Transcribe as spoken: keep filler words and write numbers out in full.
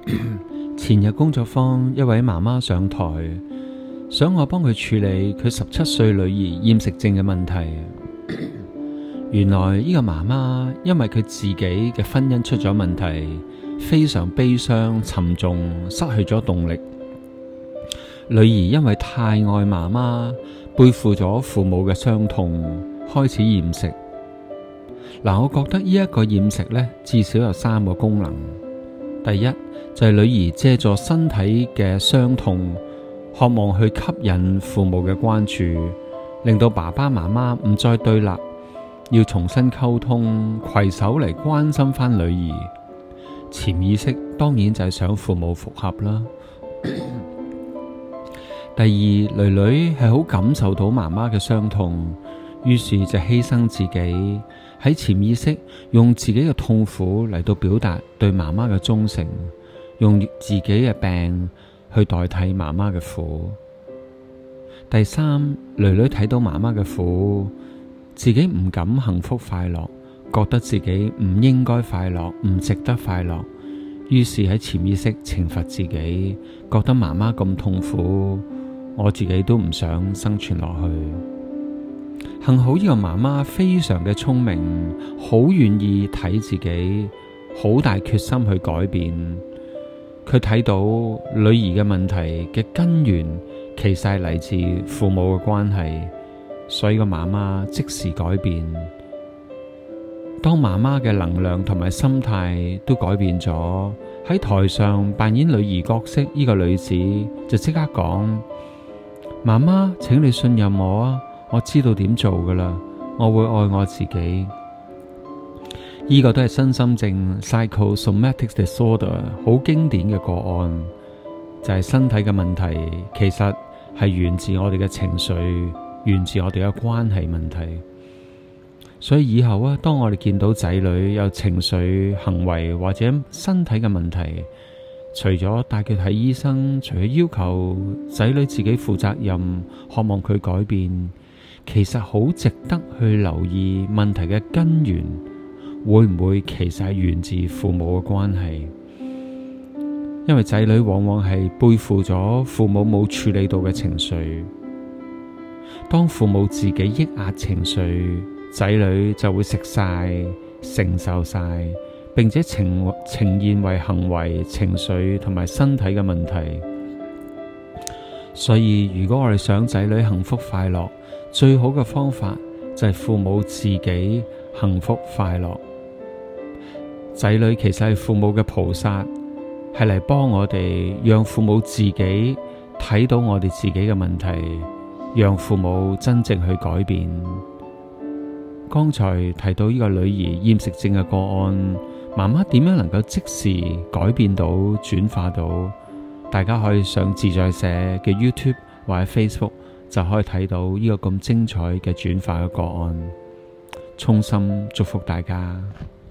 前日工作坊一位媽媽上台，想我幫佢處理佢十七歲女兒厭食症嘅問題。原來呢個媽媽因為佢自己嘅婚姻出咗問題，非常悲傷沉重，失去咗動力。女兒因為太愛媽媽，背負咗父母嘅傷痛，開始厭食。嗱，我覺得呢一個厭食呢，至少有三個功能。第一就係女兒借助身體嘅傷痛，渴望去吸引父母嘅關注，令到爸爸媽媽唔再對立，要重新溝通，攜手嚟關心翻女兒。潛意識當然就係想父母復合啦。第二，女女係好感受到媽媽嘅傷痛，於是就犧牲自己，喺潛意識用自己嘅痛苦嚟到表達對媽媽嘅忠誠，用自己嘅病去代替媽媽嘅苦。第三，女女睇到媽媽嘅苦，自己唔敢幸福快樂，覺得自己唔應該快樂，唔值得快樂，於是喺潛意識懲罰自己，覺得媽媽咁痛苦，我自己都唔想生存落去。幸好呢個媽媽非常嘅聰明，好願意睇自己，好大決心去改變。佢睇到女兒嘅問題嘅根源，其實係嚟自父母嘅關係，所以個媽媽即時改變。當媽媽嘅能量同埋心態都改變咗，喺台上扮演女兒角色呢個女子就即刻講：媽媽，請你信任我啊！我知道點做噶啦，我會愛我自己。呢個都係身心症 psychosomatic disorder 好經典嘅個案，就係身體嘅問題，其實係源自我哋嘅情緒，源自我哋嘅關係問題。所以以後啊，當我哋見到仔女有情緒、行為或者身體嘅問題，除咗帶佢睇醫生，除咗要求仔女自己負責任，渴望佢改變，其實好值得去留意問題嘅根源，會唔會其實係源自父母嘅關係？因為仔女往往係背負咗父母冇處理到嘅情緒，當父母自己抑壓情緒，仔女就會食晒、承受晒，並且呈呈現為行為、情緒同埋身體嘅問題。所以如果我哋想仔女幸福快樂，最好嘅方法就係父母自己幸福快樂。仔女其實係父母嘅菩薩，係嚟幫我哋，讓父母自己睇到我哋自己嘅問題，讓父母真正去改變。剛才提到呢個女兒厭食症嘅個案，媽媽點樣能夠即時改變到、轉化到？大家可以上自在社嘅 YouTube 或者 Facebook，就可以睇到呢個咁精彩嘅轉化嘅個案。衷心祝福大家。